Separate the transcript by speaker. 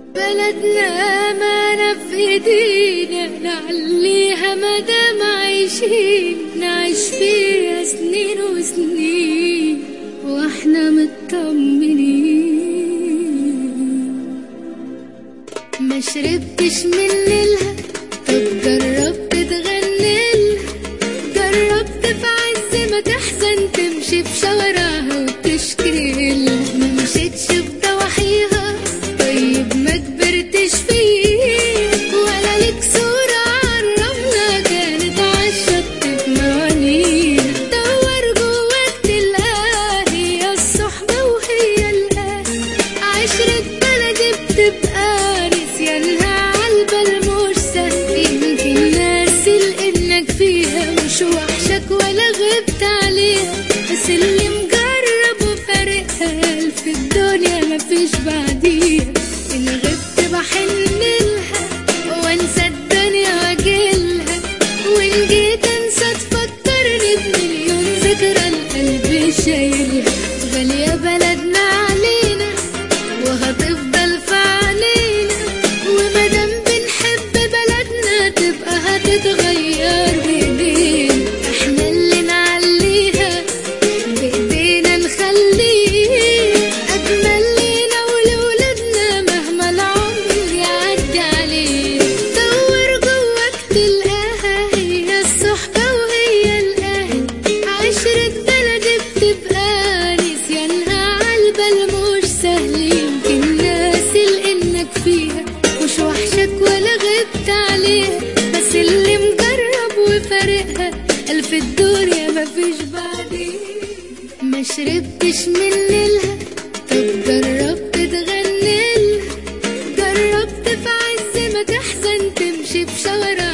Speaker 1: بلدنا أمانة في ايدينا نعليها مدام عايشين، نعيش فيها سنين وسنين واحنا مطمنين. ما شربتش من نيلها، طب جربت تغنيلها؟ جربت في عز ما تحزن تمشي في شوارعها وتشكيلها؟ ما مشيتش في ضواحيها، طيب ما كبرتش فيه ولا ليك صورة عالرملة كانت عالشط في موانيها؟ دور جواك تلقاها، هي الصحبة وهي الأهل. عشرة بلدي بتبقى نسيانها عالبال مش سهل، يمكن ناسي لإنك فيها مش وحشك ولا غبت عليها، بس اللي مجرب وفارقها في الدنيا مفيش بعديها. إن غبت بحنلها وانسى الدنيا واجيلها، وإن جيت انسى تفكرني بمليون ذكرى القلب شايلها. غالية بلدنا علينا وهتفضل في عينينا، ومادام بنحب بلدنا تبقى هتتغير بايدينا. احنا اللي نعليها بايدينا نخليها اجمل لينا ولولادنا مهما العمر يعدي عليه. دور جواك تلقاها، هي الصحبة وهي الاهل. عشرة بلدي بتبقى نسيانها عالبال مش سهل، يمكن ناسي لانك فيها مش وحشك ولا غبت عليها، بس اللي مجرب وفارقها الف الدنيا مفيش بعديها. ما شربتش من نيلها، طب جربت تغنيلها؟ جربت في عز ما تحزن تمشي في شوارعها